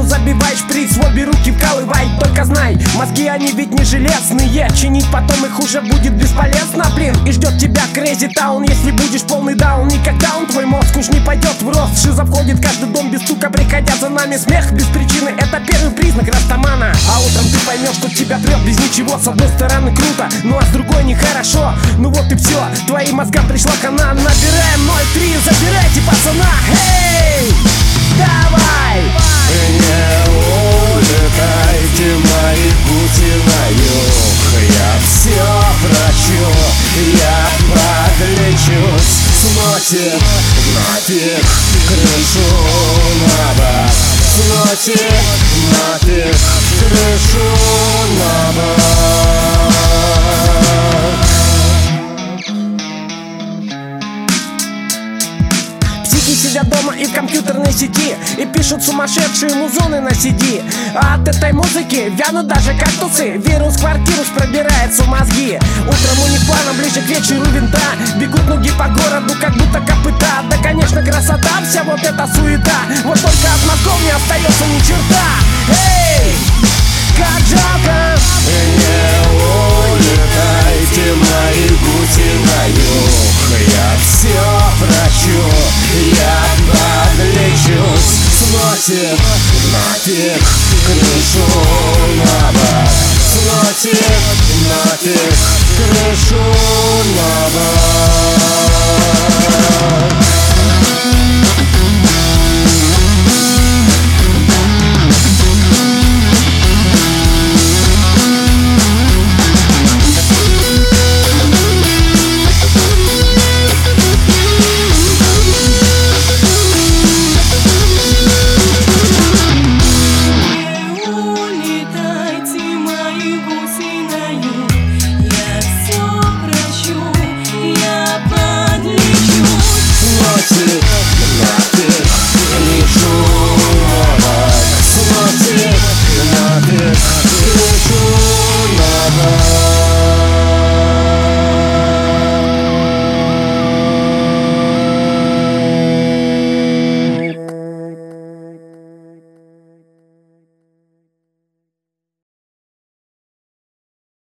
забивай шприц, в обе руки вкалывай. Только знай, мозги они ведь не железные, чинить потом их уже будет бесполезно, блин. И ждет тебя Crazy Town, если будешь полный даун. Никогда он, твой мозг, уж не пойдет в рост. Шиза входит в каждый дом без стука, приходя за нами. Смех без причины — это первый признак растамана. А утром ты поймешь, что тебя прет без ничего. С одной стороны круто, ну а с другой нехорошо. Ну вот и все, твоим мозгам пришла хана. Набираем 0,3, забирайте пацана. Эй, давай! Не улетайте, мои пути на юг. Я все прощу, я подлечусь. Сносит нафиг крышу набок. Сносит нафиг крышу набок. Сидят дома и в компьютерной сети и пишут сумасшедшие музоны на CD. А от этой музыки вянут даже кактусы. Вирус в квартиру пробирается в мозги. Утром у них планом ближе к вечеру винта. Бегут ноги по городу, как будто копыта. Да, конечно, красота, вся вот эта суета. Вот только от мозгов не остается ни черта. Эй, как жалко! Не улетайте, мои пути на юг. Я все прощу, я подлечусь. Сносит нафиг крышу набок. Сносит нафиг крышу набок.